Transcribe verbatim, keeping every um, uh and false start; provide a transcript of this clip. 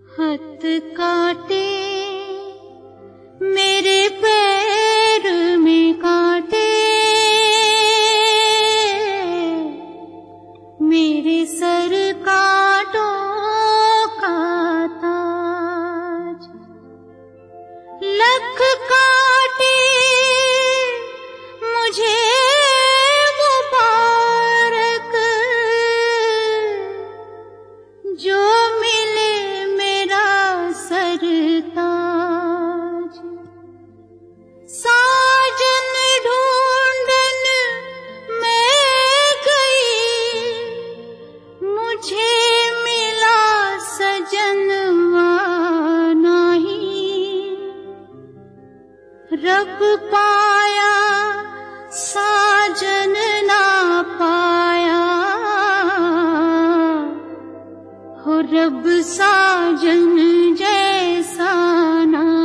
हाथ काटे मेरे पैर में काटे, मेरे सर कांटों का ताज। लख काटे मुझे मुबारक, जो मिले मेरा सरताज। साजन ढूंढन मैं गई, मुझे मिला सजनवा नहीं। रब पाया साजन ना पाया, हो रब साजन जैसा ना